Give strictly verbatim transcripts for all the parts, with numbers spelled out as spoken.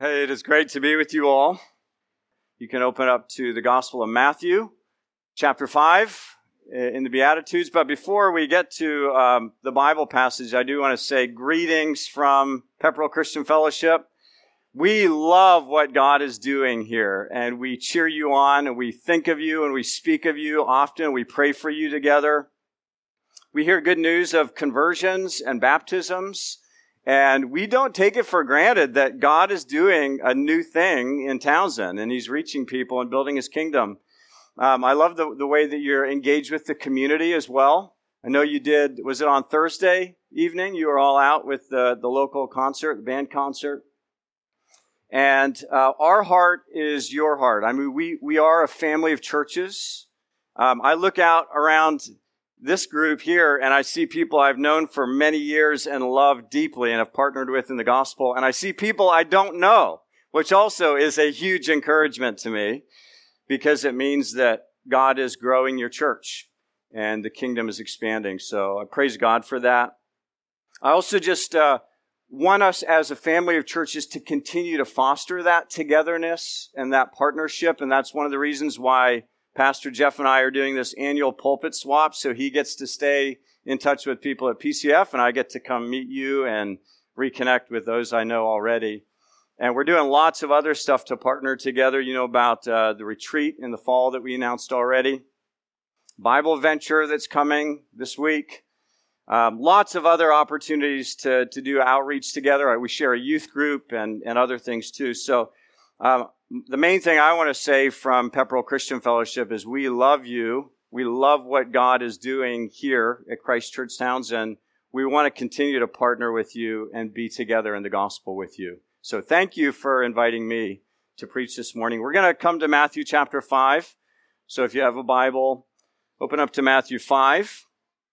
Hey, it is great to be with you all. You can open up to the Gospel of Matthew, chapter five, in the Beatitudes. But before we get to um, the Bible passage, I do want to say greetings from Pepperell Christian Fellowship. We love what God is doing here, and we cheer you on, and we think of you, and we speak of you often. We pray for you together. We hear good news of conversions and baptisms. And we don't take it for granted that God is doing a new thing in Townsend, and He's reaching people and building His kingdom. Um, I love the, the way that you're engaged with the community as well. I know you did, was it on Thursday evening? You were all out with the, the local concert, the band concert. And uh, our heart is your heart. I mean, we, we are a family of churches. Um, I look out around this group here, and I see people I've known for many years and love deeply and have partnered with in the gospel. And I see people I don't know, which also is a huge encouragement to me because it means that God is growing your church and the kingdom is expanding. So I praise God for that. I also just uh, want us as a family of churches to continue to foster that togetherness and that partnership. And that's one of the reasons why Pastor Jeff and I are doing this annual pulpit swap, so he gets to stay in touch with people at P C F, and I get to come meet you and reconnect with those I know already. And we're doing lots of other stuff to partner together. You know about uh, the retreat in the fall that we announced already. Bible venture that's coming this week. Um, lots of other opportunities to, to do outreach together. We share a youth group and, and other things too. So um, the main thing I want to say from Pepperell Christian Fellowship is we love you. We love what God is doing here at Christ Church Townsend. We want to continue to partner with you and be together in the gospel with you. So thank you for inviting me to preach this morning. We're going to come to Matthew chapter five. So if you have a Bible, open up to Matthew five.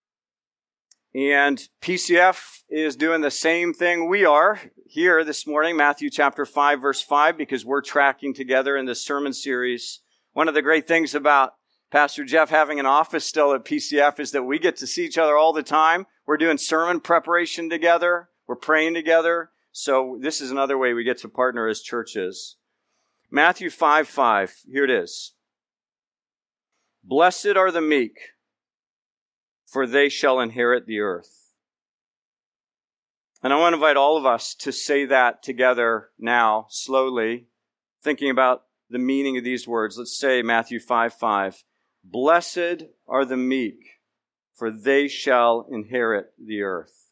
And P C F is doing the same thing we are here this morning, Matthew chapter five, verse five, because we're tracking together in this sermon series. One of the great things about Pastor Jeff having an office still at P C F is that we get to see each other all the time. We're doing sermon preparation together. We're praying together. So this is another way we get to partner as churches. Matthew five, five, here it is. Blessed are the meek, for they shall inherit the earth. And I want to invite all of us to say that together now, slowly, thinking about the meaning of these words. Let's say Matthew five, five. Blessed are the meek, for they shall inherit the earth.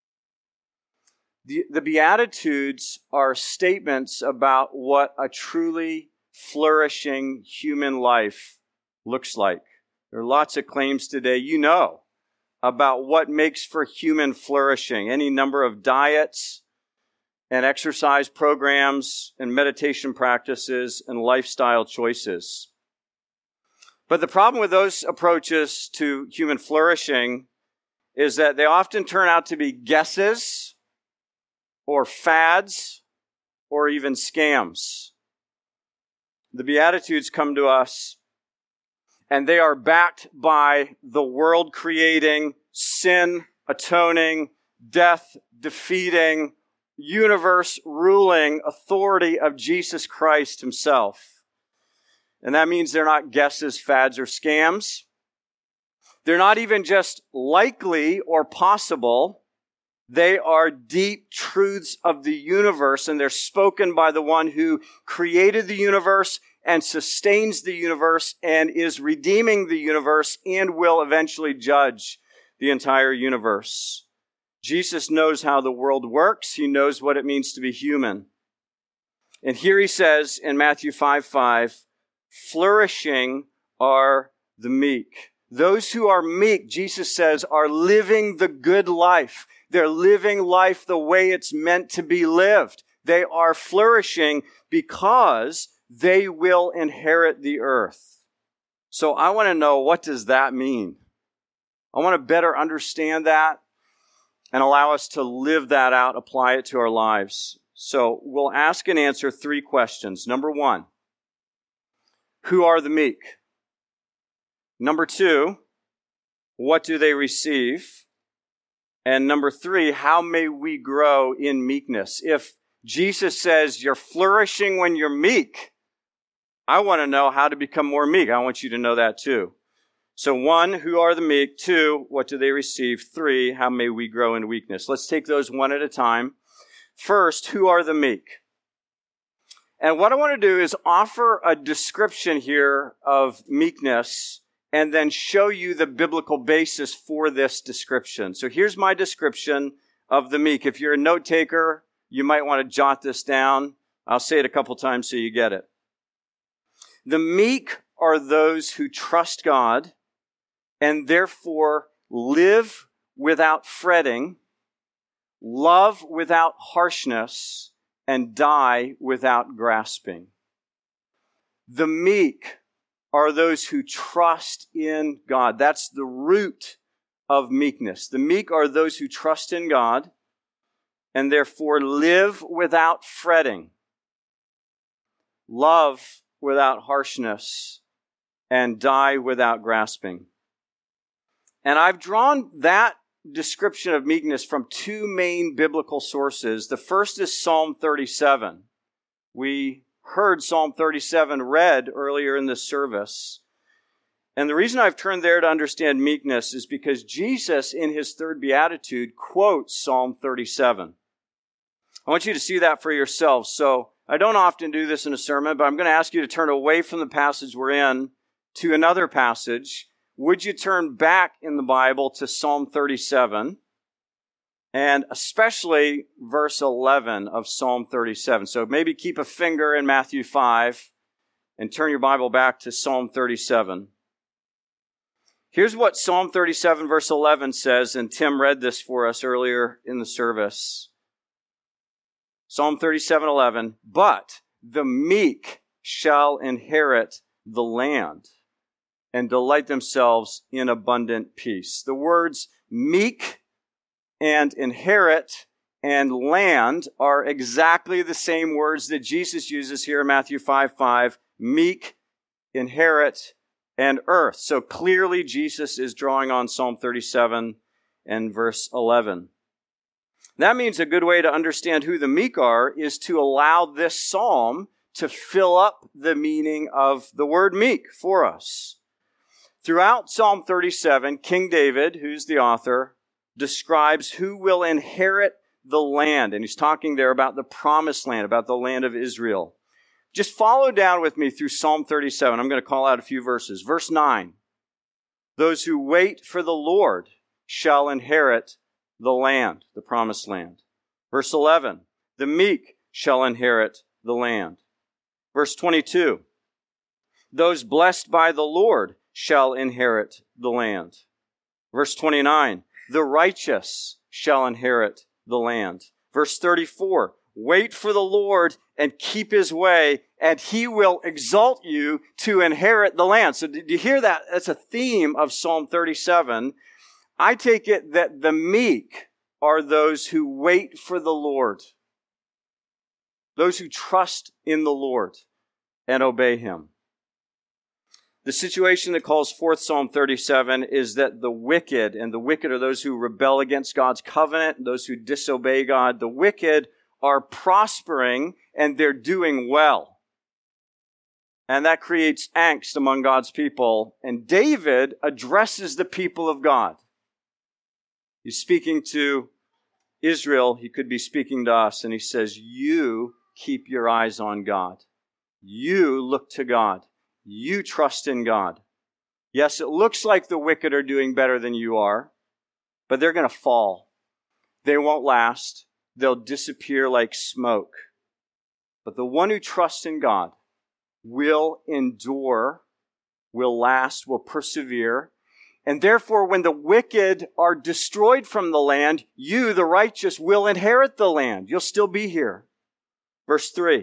The, the Beatitudes are statements about what a truly flourishing human life looks like. There are lots of claims today. You know about what makes for human flourishing. Any number of diets and exercise programs and meditation practices and lifestyle choices. But the problem with those approaches to human flourishing is that they often turn out to be guesses or fads or even scams. The Beatitudes come to us and they are backed by the world-creating, sin-atoning, death-defeating, universe-ruling authority of Jesus Christ Himself. And that means they're not guesses, fads, or scams. They're not even just likely or possible. They are deep truths of the universe, and they're spoken by the one who created the universe and sustains the universe and is redeeming the universe and will eventually judge the entire universe. Jesus knows how the world works. He knows what it means to be human. And here He says in Matthew five, five, flourishing are the meek. Those who are meek, Jesus says, are living the good life. They're living life the way it's meant to be lived. They are flourishing because they will inherit the earth. So I want to know, what does that mean? I want to better understand that and allow us to live that out, apply it to our lives. So we'll ask and answer three questions. Number one, who are the meek? Number two, what do they receive? And number three, how may we grow in meekness? If Jesus says, you're flourishing when you're meek. I want to know how to become more meek. I want you to know that too. So one, who are the meek? Two, what do they receive? Three, how may we grow in weakness? Let's take those one at a time. First, who are the meek? And what I want to do is offer a description here of meekness and then show you the biblical basis for this description. So here's my description of the meek. If you're a note taker, you might want to jot this down. I'll say it a couple times so you get it. The meek are those who trust God and therefore live without fretting, love without harshness, and die without grasping. The meek are those who trust in God. That's the root of meekness. The meek are those who trust in God and therefore live without fretting, love without harshness, and die without grasping. And I've drawn that description of meekness from two main biblical sources. The first is Psalm thirty-seven. We heard Psalm thirty-seven read earlier in this service. And the reason I've turned there to understand meekness is because Jesus, in his third beatitude, quotes Psalm thirty-seven. I want you to see that for yourselves. So I don't often do this in a sermon, but I'm going to ask you to turn away from the passage we're in to another passage. Would you turn back in the Bible to Psalm thirty-seven, and especially verse eleven of Psalm thirty-seven? So maybe keep a finger in Matthew five and turn your Bible back to Psalm thirty-seven. Here's what Psalm thirty-seven verse eleven says, and Tim read this for us earlier in the service. Psalm thirty-seven eleven, but the meek shall inherit the land and delight themselves in abundant peace. The words meek and inherit and land are exactly the same words that Jesus uses here in Matthew five five. Meek, inherit, and earth. So clearly Jesus is drawing on Psalm thirty-seven and verse eleven. That means a good way to understand who the meek are is to allow this psalm to fill up the meaning of the word meek for us. Throughout Psalm thirty-seven, King David, who's the author, describes who will inherit the land. And he's talking there about the promised land, about the land of Israel. Just follow down with me through Psalm thirty-seven. I'm going to call out a few verses. Verse nine, those who wait for the Lord shall inherit the land, the promised land. Verse eleven, the meek shall inherit the land. Verse twenty-two, those blessed by the Lord shall inherit the land. Verse twenty-nine, the righteous shall inherit the land. Verse thirty-four, wait for the Lord and keep his way, and he will exalt you to inherit the land. So did you hear that? That's a theme of Psalm thirty-seven. I take it that the meek are those who wait for the Lord, those who trust in the Lord and obey him. The situation that calls forth Psalm thirty-seven is that the wicked, and the wicked are those who rebel against God's covenant, those who disobey God, the wicked are prospering and they're doing well. And that creates angst among God's people. And David addresses the people of God. He's speaking to Israel. He could be speaking to us. And he says, you keep your eyes on God. You look to God. You trust in God. Yes, it looks like the wicked are doing better than you are, but they're going to fall. They won't last. They'll disappear like smoke. But the one who trusts in God will endure, will last, will persevere. And therefore, when the wicked are destroyed from the land, you, the righteous, will inherit the land. You'll still be here. Verse three.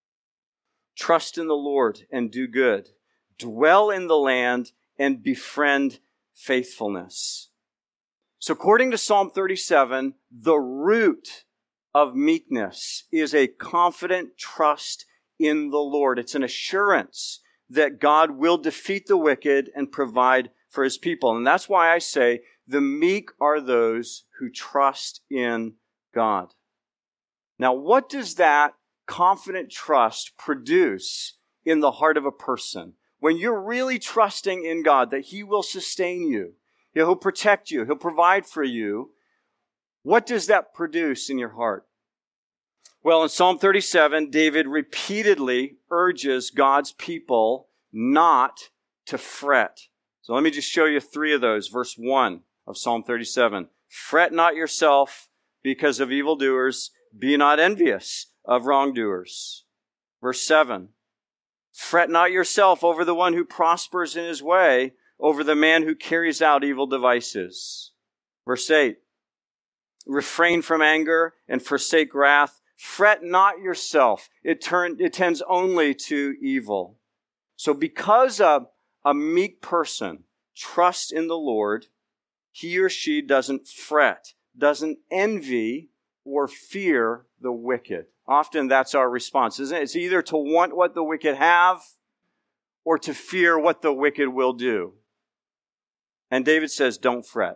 Trust in the Lord and do good. Dwell in the land and befriend faithfulness. So according to Psalm thirty-seven, the root of meekness is a confident trust in the Lord. It's an assurance that God will defeat the wicked and provide for his people. And that's why I say the meek are those who trust in God. Now, what does that confident trust produce in the heart of a person? When you're really trusting in God that He will sustain you, He'll protect you, He'll provide for you, what does that produce in your heart? Well, in Psalm thirty-seven, David repeatedly urges God's people not to fret. So let me just show you three of those. Verse one of Psalm thirty-seven. Fret not yourself because of evildoers. Be not envious of wrongdoers. Verse seven. Fret not yourself over the one who prospers in his way, over the man who carries out evil devices. Verse eight. Refrain from anger and forsake wrath. Fret not yourself. It, turn, it tends only to evil. So because a, a meek person trusts in the Lord, he or she doesn't fret, doesn't envy or fear the wicked. Often that's our response, isn't it? It's either to want what the wicked have or to fear what the wicked will do. And David says, don't fret.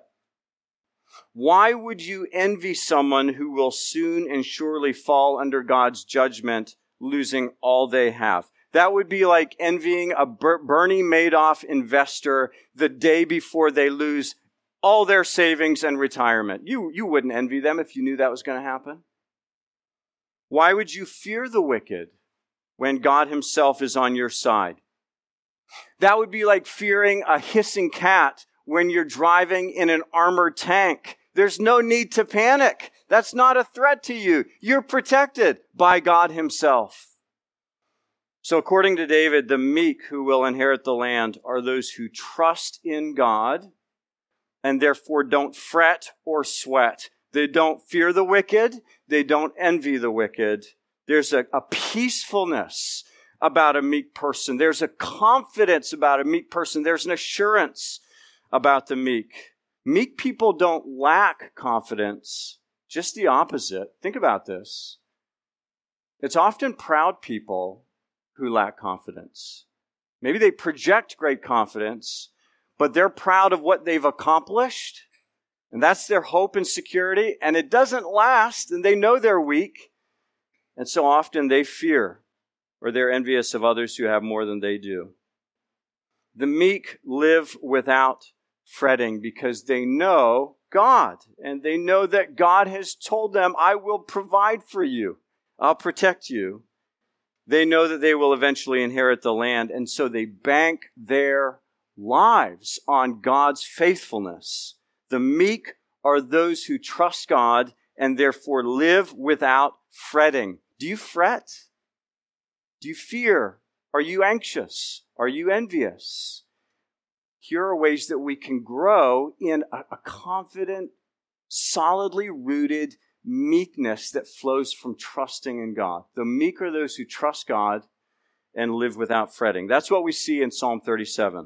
Why would you envy someone who will soon and surely fall under God's judgment, losing all they have? That would be like envying a Bernie Madoff investor the day before they lose all their savings and retirement. You, you wouldn't envy them if you knew that was going to happen. Why would you fear the wicked when God Himself is on your side? That would be like fearing a hissing cat when you're driving in an armored tank. There's no need to panic. That's not a threat to you. You're protected by God Himself. So according to David, the meek who will inherit the land are those who trust in God and therefore don't fret or sweat. They don't fear the wicked. They don't envy the wicked. There's a, a peacefulness about a meek person. There's a confidence about a meek person. There's an assurance about the meek. Meek people don't lack confidence, just the opposite. Think about this. It's often proud people who lack confidence. Maybe they project great confidence, but they're proud of what they've accomplished, and that's their hope and security, and it doesn't last, and they know they're weak, and so often they fear or they're envious of others who have more than they do. The meek live without fretting because they know God, and they know that God has told them, I will provide for you. I'll protect you. They know that they will eventually inherit the land, and so they bank their lives on God's faithfulness. The meek are those who trust God and therefore live without fretting. Do you fret? Do you fear? Are you anxious? Are you envious? Here are ways that we can grow in a, a confident, solidly rooted meekness that flows from trusting in God. The meek are those who trust God and live without fretting. That's what we see in Psalm thirty-seven.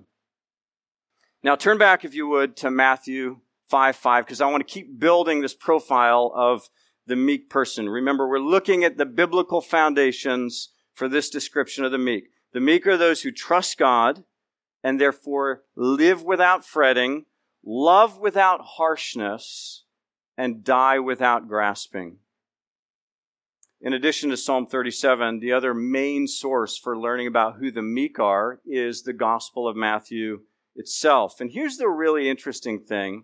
Now turn back, if you would, to Matthew five five, because I want to keep building this profile of the meek person. Remember, we're looking at the biblical foundations for this description of the meek. The meek are those who trust God and therefore live without fretting, love without harshness, and die without grasping. In addition to Psalm thirty-seven, the other main source for learning about who the meek are is the Gospel of Matthew itself. And here's the really interesting thing.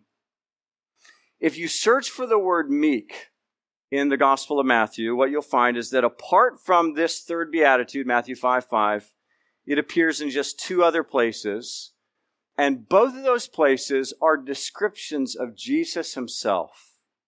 If you search for the word meek in the Gospel of Matthew, what you'll find is that apart from this third beatitude, Matthew five five, it appears in just two other places. And both of those places are descriptions of Jesus Himself.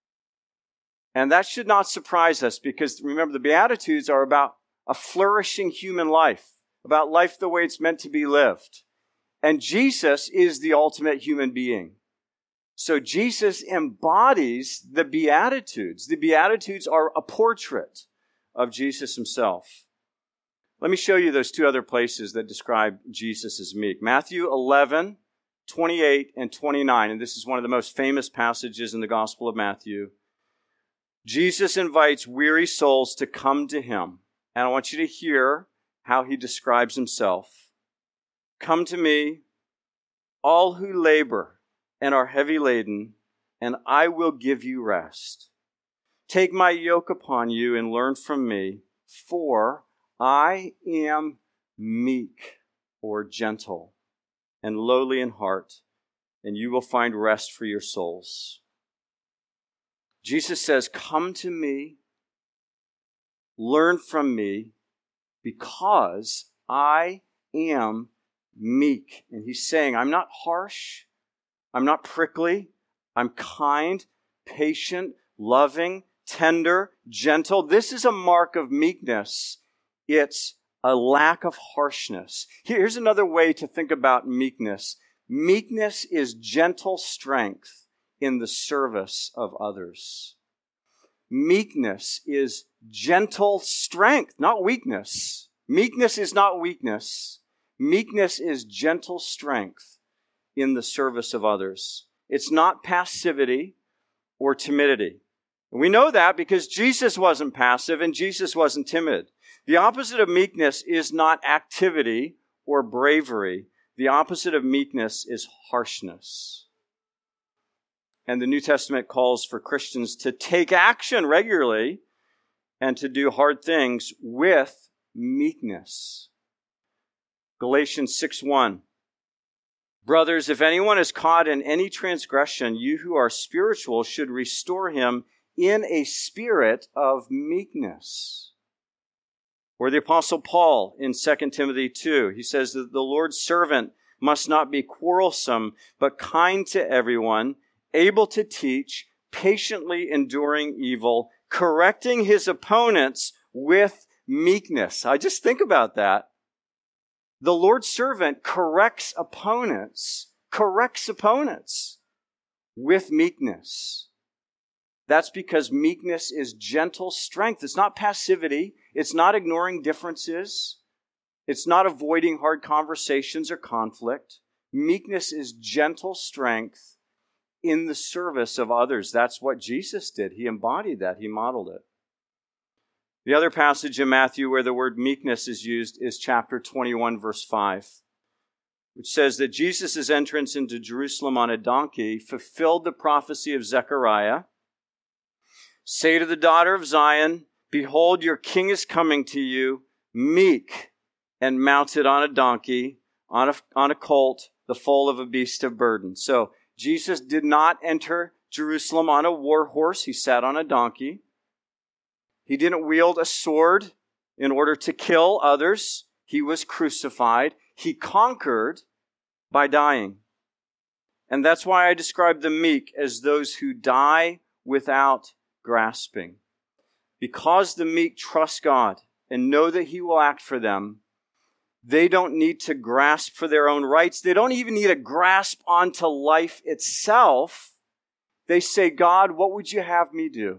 And that should not surprise us because, remember, the Beatitudes are about a flourishing human life, about life the way it's meant to be lived. And Jesus is the ultimate human being. So Jesus embodies the Beatitudes. The Beatitudes are a portrait of Jesus Himself. Let me show you those two other places that describe Jesus as meek. Matthew eleven, twenty-eight and twenty-nine. And this is one of the most famous passages in the Gospel of Matthew. Jesus invites weary souls to come to Him. And I want you to hear how He describes Himself. Come to me, all who labor and are heavy laden, and I will give you rest. Take my yoke upon you and learn from me, for I am meek or gentle and lowly in heart, and you will find rest for your souls. Jesus says, come to me, learn from me, because I am meek. And he's saying, I'm not harsh, I'm not prickly, I'm kind, patient, loving, tender, gentle. This is a mark of meekness. It's a lack of harshness. Here's another way to think about meekness. Meekness is gentle strength in the service of others. Meekness is gentle strength, not weakness. Meekness is not weakness. Meekness is gentle strength in the service of others. It's not passivity or timidity. And we know that because Jesus wasn't passive and Jesus wasn't timid. The opposite of meekness is not activity or bravery. The opposite of meekness is harshness. And the New Testament calls for Christians to take action regularly and to do hard things with meekness. Galatians six one. Brothers, if anyone is caught in any transgression, you who are spiritual should restore him in a spirit of meekness. Or the Apostle Paul in Second Timothy two, he says that the Lord's servant must not be quarrelsome, but kind to everyone, able to teach, patiently enduring evil, correcting his opponents with meekness. I just think about that. The Lord's servant corrects opponents, corrects opponents with meekness. That's because meekness is gentle strength. It's not passivity. It's not ignoring differences. It's not avoiding hard conversations or conflict. Meekness is gentle strength in the service of others. That's what Jesus did. He embodied that. He modeled it. The other passage in Matthew where the word meekness is used is chapter twenty-one, verse five, which says that Jesus' entrance into Jerusalem on a donkey fulfilled the prophecy of Zechariah. Say to the daughter of Zion, behold, your king is coming to you, meek and mounted on a donkey, on a, on a colt, the foal of a beast of burden. So Jesus did not enter Jerusalem on a war horse. He sat on a donkey. He didn't wield a sword in order to kill others. He was crucified. He conquered by dying. And that's why I describe the meek as those who die without grasping. Because the meek trust God and know that He will act for them, they don't need to grasp for their own rights. They don't even need to grasp onto life itself. They say, God, what would you have me do?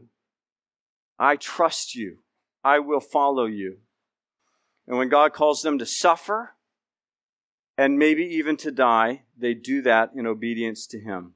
I trust you. I will follow you. And when God calls them to suffer and maybe even to die, they do that in obedience to Him.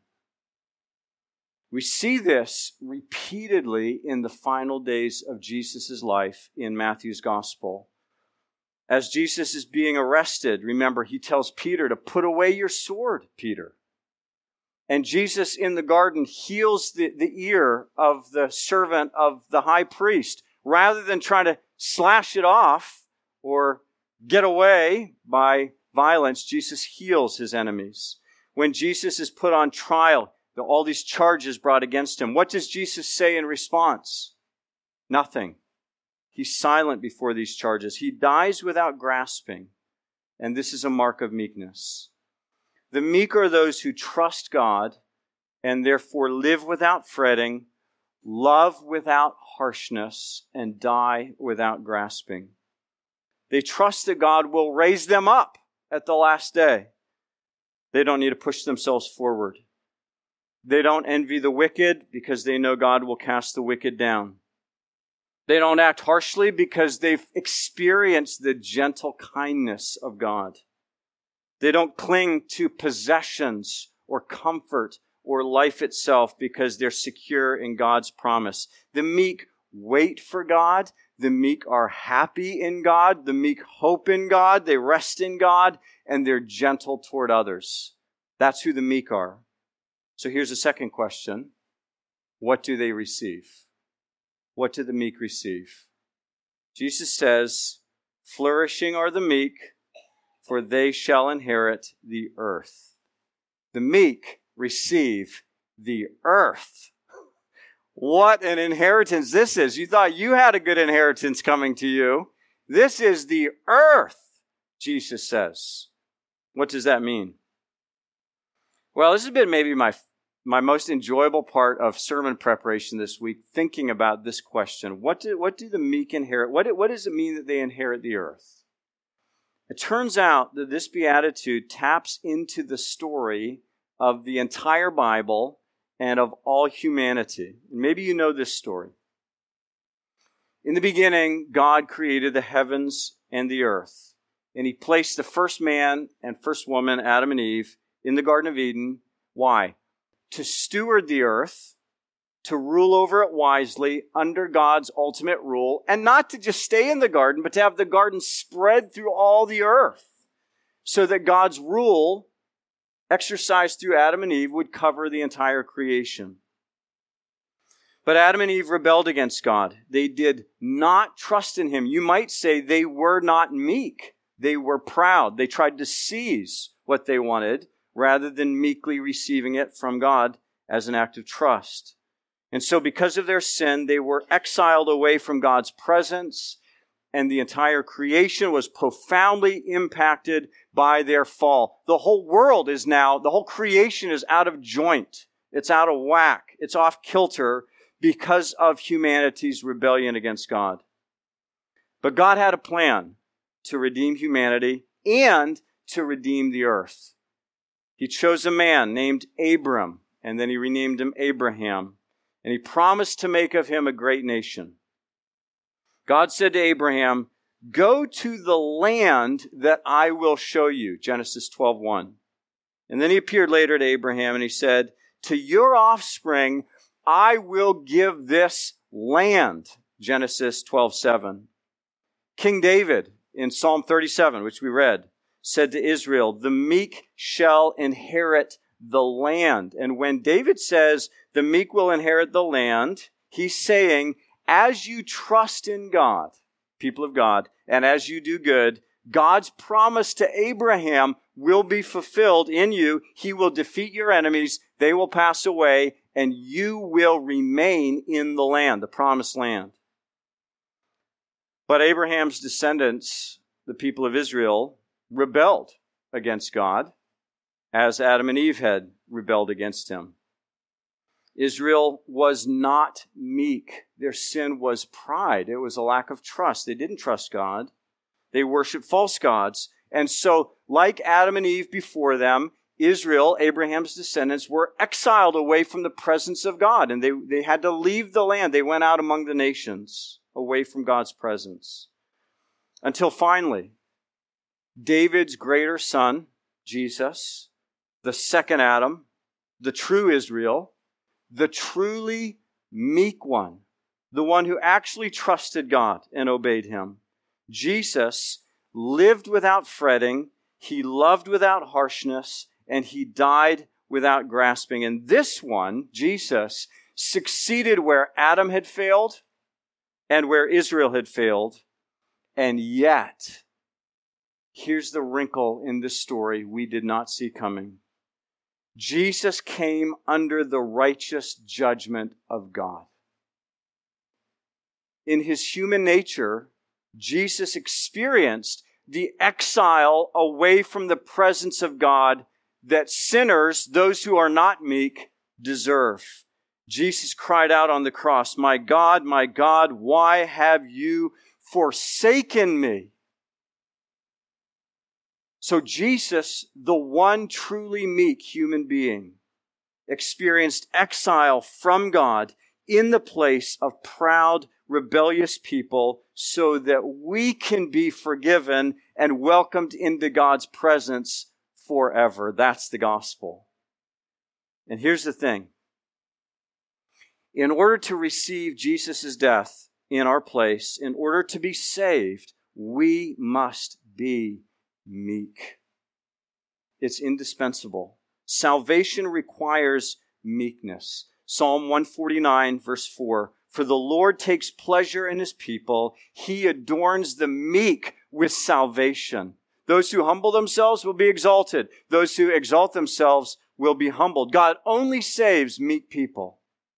We see this repeatedly in the final days of Jesus' life in Matthew's gospel. As Jesus is being arrested, remember, He tells Peter to put away your sword, Peter. And Jesus in the garden heals the, the ear of the servant of the high priest. Rather than trying to slash it off or get away by violence, Jesus heals His enemies. When Jesus is put on trial, all these charges brought against Him, what does Jesus say in response? Nothing. He's silent before these charges. He dies without grasping. And this is a mark of meekness. The meek are those who trust God and therefore live without fretting, love without harshness, and die without grasping. They trust that God will raise them up at the last day. They don't need to push themselves forward. They don't envy the wicked because they know God will cast the wicked down. They don't act harshly because they've experienced the gentle kindness of God. They don't cling to possessions or comfort or life itself because they're secure in God's promise. The meek wait for God. The meek are happy in God. The meek hope in God. They rest in God, and they're gentle toward others. That's who the meek are. So here's a second question. What do they receive? what do the meek receive? Jesus says, flourishing are the meek, for they shall inherit the earth. The meek receive the earth. What an inheritance this is. You thought you had a good inheritance coming to you. This is the earth, Jesus says. What does that mean? Well, this has been maybe my, my most enjoyable part of sermon preparation this week, thinking about this question. What do, what do the meek inherit? What, what does it mean that they inherit the earth? It turns out that this beatitude taps into the story of the entire Bible and of all humanity. Maybe you know this story. In the beginning, God created the heavens and the earth, and He placed the first man and first woman, Adam and Eve, in the Garden of Eden. Why? To steward the earth, to rule over it wisely under God's ultimate rule, and not to just stay in the garden, but to have the garden spread through all the earth, so that God's rule exercised through Adam and Eve would cover the entire creation. But Adam and Eve rebelled against God. They did not trust in Him. You might say they were not meek. They were proud. They tried to seize what they wanted rather than meekly receiving it from God as an act of trust. And so because of their sin, they were exiled away from God's presence, and the entire creation was profoundly impacted by their fall. The whole world is now, the whole creation is out of joint. It's out of whack. It's off kilter because of humanity's rebellion against God. But God had a plan to redeem humanity and to redeem the earth. He chose a man named Abram, and then He renamed him Abraham, and He promised to make of him a great nation. God said to Abraham, go to the land that I will show you, Genesis twelve one. And then He appeared later to Abraham and He said, to your offspring I will give this land, Genesis twelve seven. King David in Psalm thirty-seven, which we read, said to Israel, the meek shall inherit the land. And when David says the meek will inherit the land, he's saying, as you trust in God, people of God, and as you do good, God's promise to Abraham will be fulfilled in you. He will defeat your enemies. They will pass away, and you will remain in the land, the promised land. But Abraham's descendants, the people of Israel, rebelled against God, as Adam and Eve had rebelled against Him. Israel was not meek. Their sin was pride. It was a lack of trust. They didn't trust God. They worshiped false gods. And so, like Adam and Eve before them, Israel, Abraham's descendants, were exiled away from the presence of God. And they, they had to leave the land. They went out among the nations, away from God's presence. Until finally, David's greater son, Jesus, the second Adam, the true Israel, the truly meek one, the one who actually trusted God and obeyed Him. Jesus lived without fretting, He loved without harshness, and He died without grasping. And this one, Jesus, succeeded where Adam had failed and where Israel had failed. And yet, here's the wrinkle in this story we did not see coming. Jesus came under the righteous judgment of God. In His human nature, Jesus experienced the exile away from the presence of God that sinners, those who are not meek, deserve. Jesus cried out on the cross, my God, my God, why have you forsaken me? So Jesus, the one truly meek human being, experienced exile from God in the place of proud, rebellious people so that we can be forgiven and welcomed into God's presence forever. That's the gospel. And here's the thing. In order to receive Jesus' death in our place, in order to be saved, we must be meek. It's indispensable. Salvation requires meekness. Psalm one forty-nine, verse four. For the Lord takes pleasure in his people. He adorns the meek with salvation. Those who humble themselves will be exalted. Those who exalt themselves will be humbled. God only saves meek people.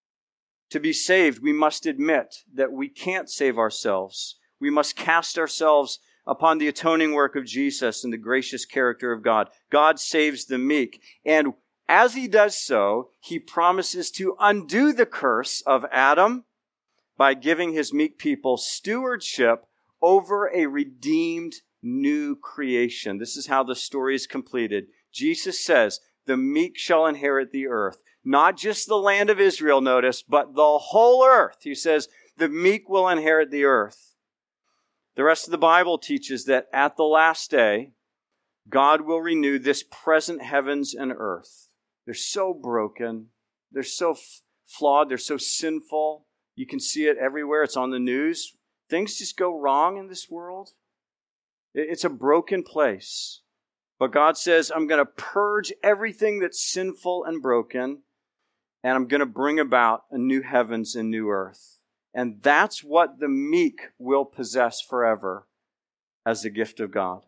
To be saved, we must admit that we can't save ourselves. We must cast ourselves upon the atoning work of Jesus and the gracious character of God. God saves the meek. And as he does so, he promises to undo the curse of Adam by giving his meek people stewardship over a redeemed new creation. This is how the story is completed. Jesus says, the meek shall inherit the earth. Not just the land of Israel, notice, but the whole earth. He says, the meek will inherit the earth. The rest of the Bible teaches that at the last day, God will renew this present heavens and earth. They're so broken. They're so f- flawed. They're so sinful. You can see it everywhere. It's on the news. Things just go wrong in this world. It's a broken place. But God says, I'm going to purge everything that's sinful and broken, and I'm going to bring about a new heavens and new earth. And that's what the meek will possess forever as a gift of God.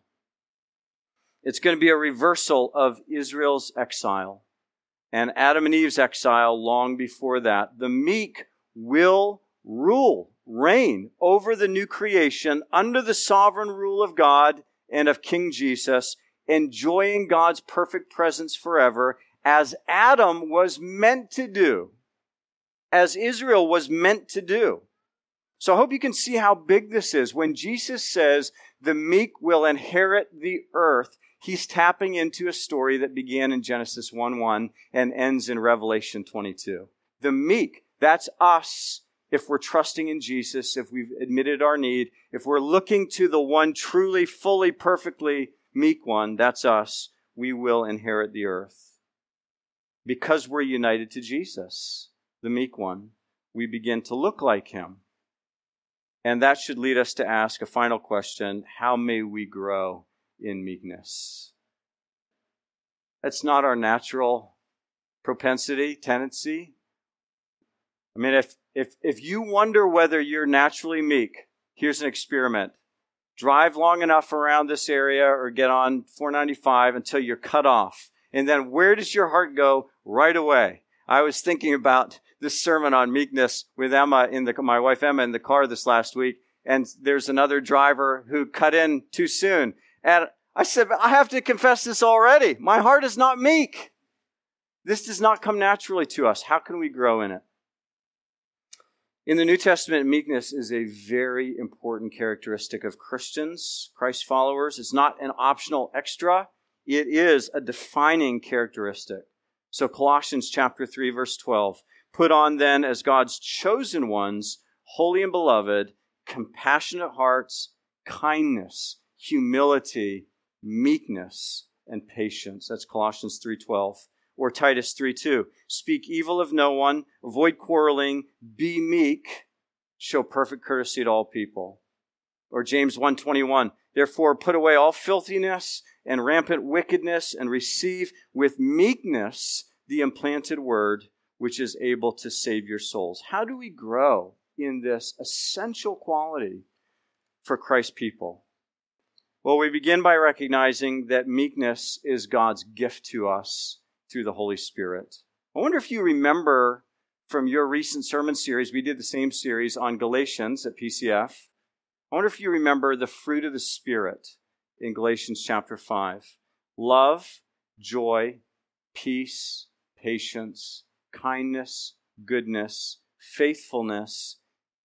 It's going to be a reversal of Israel's exile and Adam and Eve's exile long before that. The meek will rule, reign over the new creation under the sovereign rule of God and of King Jesus, enjoying God's perfect presence forever, as Adam was meant to do, as Israel was meant to do. So I hope you can see how big this is. When Jesus says the meek will inherit the earth, he's tapping into a story that began in Genesis one one and ends in Revelation twenty-two. The meek, that's us if we're trusting in Jesus, if we've admitted our need, if we're looking to the one truly, fully, perfectly meek one, that's us. We will inherit the earth. Because we're united to Jesus, the meek one, we begin to look like him. And that should lead us to ask a final question: how may we grow in meekness? That's not our natural propensity, tendency. I mean, if, if, if you wonder whether you're naturally meek, here's an experiment. Drive long enough around this area or get on four ninety-five until you're cut off. And then where does your heart go? Right away. I was thinking about this sermon on meekness with Emma, in the, my wife Emma, in the car this last week. And there's another driver who cut in too soon. And I said, I have to confess this already. My heart is not meek. This does not come naturally to us. How can we grow in it? In the New Testament, meekness is a very important characteristic of Christians, Christ followers. It's not an optional extra. It is a defining characteristic. So Colossians chapter three, verse twelve, put on then as God's chosen ones, holy and beloved, compassionate hearts, kindness, humility, meekness, and patience. That's Colossians three twelve. Or Titus three two. Speak evil of no one, avoid quarreling, be meek, show perfect courtesy to all people. Or James one twenty-one. Therefore put away all filthiness and rampant wickedness, and receive with meekness the implanted word, which is able to save your souls. How do we grow in this essential quality for Christ's people? Well, we begin by recognizing that meekness is God's gift to us through the Holy Spirit. I wonder if you remember from your recent sermon series, we did the same series on Galatians at P C F. I wonder if you remember the fruit of the Spirit in Galatians chapter five. Love, joy, peace, patience, kindness, goodness, faithfulness,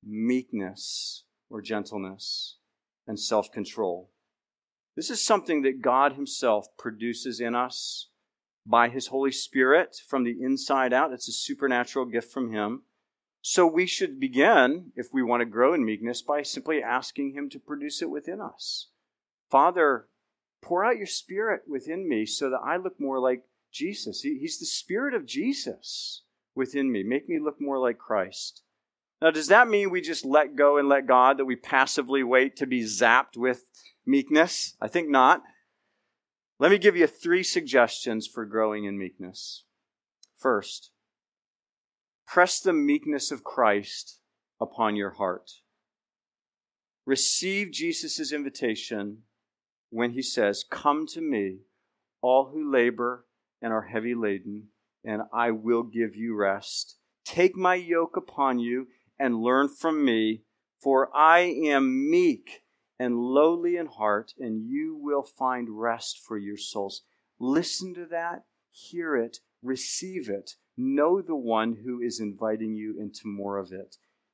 meekness, or gentleness, and self-control. This is something that God himself produces in us by his Holy Spirit from the inside out. It's a supernatural gift from him. So we should begin, if we want to grow in meekness, by simply asking him to produce it within us. Father, pour out your Spirit within me so that I look more like Jesus. He, he's the Spirit of Jesus within me. Make me look more like Christ. Now, does that mean we just let go and let God, that we passively wait to be zapped with meekness? I think not. Let me give you three suggestions for growing in meekness. First, press the meekness of Christ upon your heart. Receive Jesus' invitation when he says, "Come to me, all who labor and are heavy laden, and I will give you rest. Take my yoke upon you and learn from me, for I am meek and lowly in heart, and you will find rest for your souls." Listen to that, hear it, receive it. Know the one who is inviting you into more of it.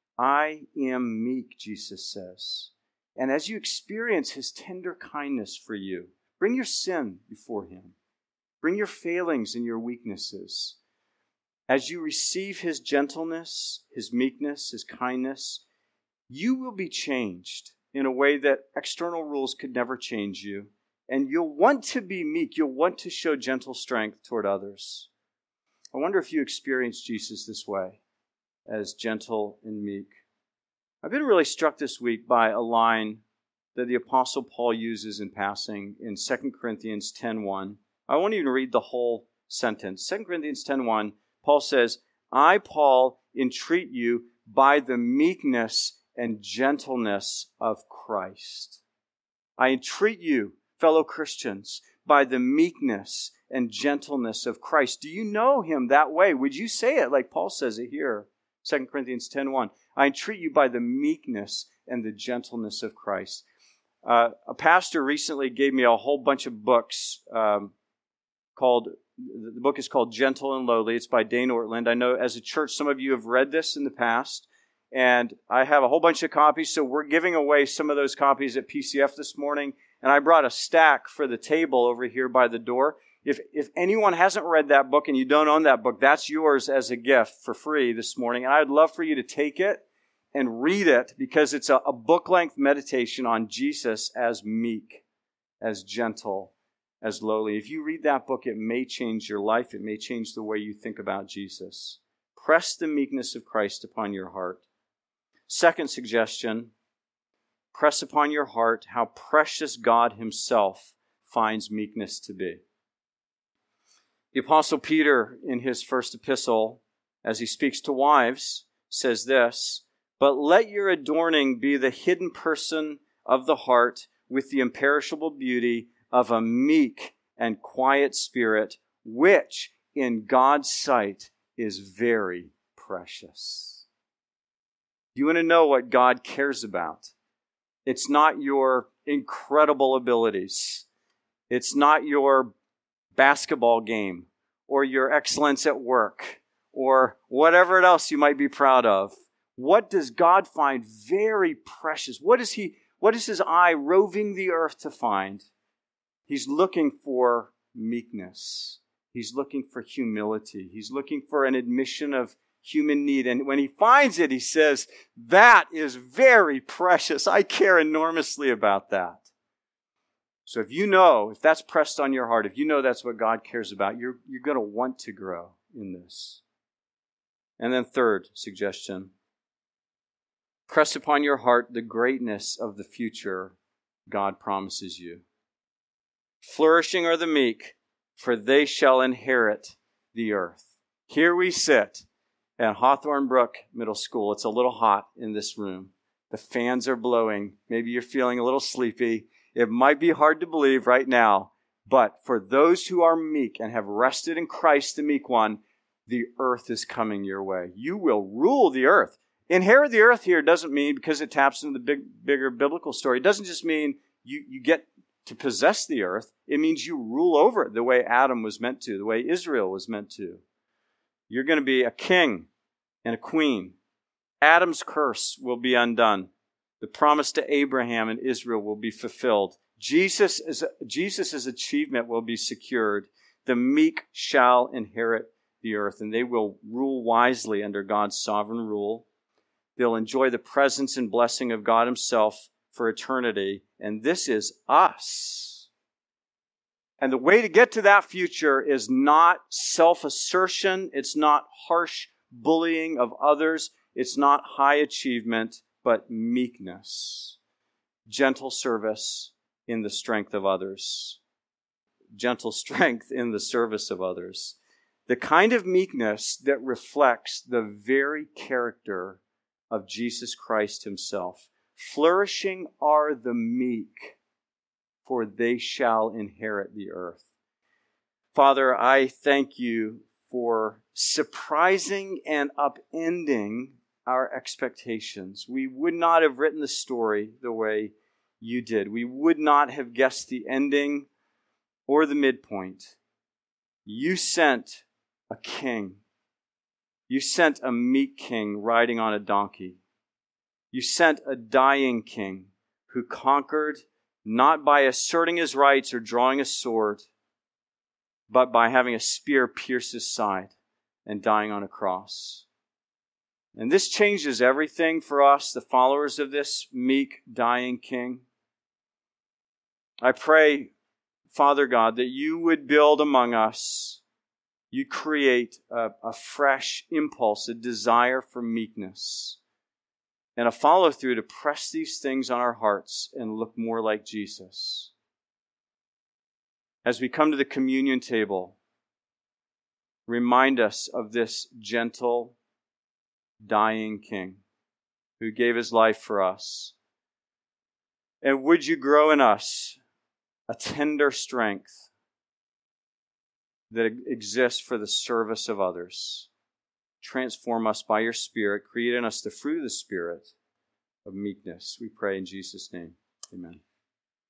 I am meek, Jesus says. And as you experience his tender kindness for you, bring your sin before him. Bring your failings and your weaknesses. As you receive his gentleness, his meekness, his kindness, you will be changed in a way that external rules could never change you. And you'll want to be meek. You'll want to show gentle strength toward others. I wonder if you experience Jesus this way, as gentle and meek. I've been really struck this week by a line that the Apostle Paul uses in passing in Second Corinthians ten one. I won't even read the whole sentence. Second Corinthians ten one, Paul says, "I, Paul, entreat you by the meekness and gentleness of Christ." I entreat you, fellow Christians, by the meekness and gentleness of Christ. Do you know him that way? Would you say it like Paul says it here? Second Corinthians ten one. I entreat you by the meekness and the gentleness of Christ. Uh, a pastor recently gave me a whole bunch of books um, called, the book is called Gentle and Lowly. It's by Dane Ortland. I know as a church, some of you have read this in the past, and I have a whole bunch of copies, so we're giving away some of those copies at P C F this morning, and I brought a stack for the table over here by the door. If if anyone hasn't read that book and you don't own that book, that's yours as a gift for free this morning. And I'd love for you to take it and read it because it's a, a book-length meditation on Jesus as meek, as gentle, as lowly. If you read that book, it may change your life. It may change the way you think about Jesus. Press the meekness of Christ upon your heart. Second suggestion, press upon your heart how precious God himself finds meekness to be. The Apostle Peter, in his first epistle, as he speaks to wives, says this, "But let your adorning be the hidden person of the heart with the imperishable beauty of a meek and quiet spirit, which in God's sight is very precious." You want to know what God cares about? It's not your incredible abilities. It's not your basketball game or your excellence at work or whatever else you might be proud of. What does God find very precious? What is he, what is his eye roving the earth to find? He's looking for meekness. He's looking for humility. He's looking for an admission of human need. And when he finds it, he says, that is very precious. I care enormously about that. So if you know, if that's pressed on your heart, if you know that's what God cares about, you're, you're going to want to grow in this. And then third suggestion, press upon your heart the greatness of the future God promises you. Flourishing are the meek, for they shall inherit the earth. Here we sit at Hawthorne Brook Middle School. It's a little hot in this room. The fans are blowing. Maybe you're feeling a little sleepy. It might be hard to believe right now, but for those who are meek and have rested in Christ, the meek one, the earth is coming your way. You will rule the earth. Inherit the earth here doesn't mean, because it taps into the big, bigger biblical story, it doesn't just mean you, you get to possess the earth. It means you rule over it the way Adam was meant to, the way Israel was meant to. You're going to be a king and a queen. Adam's curse will be undone. The promise to Abraham and Israel will be fulfilled. Jesus is, Jesus' achievement will be secured. The meek shall inherit the earth, and they will rule wisely under God's sovereign rule. They'll enjoy the presence and blessing of God himself for eternity, and this is us. And the way to get to that future is not self-assertion. It's not harsh bullying of others. It's not high achievement, but meekness, gentle service in the strength of others, gentle strength in the service of others. The kind of meekness that reflects the very character of Jesus Christ himself. Flourishing are the meek, for they shall inherit the earth. Father, I thank you for surprising and upending our expectations. We would not have written the story the way you did. We would not have guessed the ending or the midpoint. You sent a king. You sent a meek king riding on a donkey. You sent a dying king who conquered not by asserting his rights or drawing a sword, but by having a spear pierce his side and dying on a cross. And this changes everything for us, the followers of this meek, dying king. I pray, Father God, that you would build among us, you create a, a fresh impulse, a desire for meekness, and a follow-through to press these things on our hearts and look more like Jesus. As we come to the communion table, remind us of this gentle, dying King who gave his life for us. And would you grow in us a tender strength that exists for the service of others. Transform us by your Spirit. Create in us the fruit of the Spirit of meekness. We pray in Jesus' name. Amen.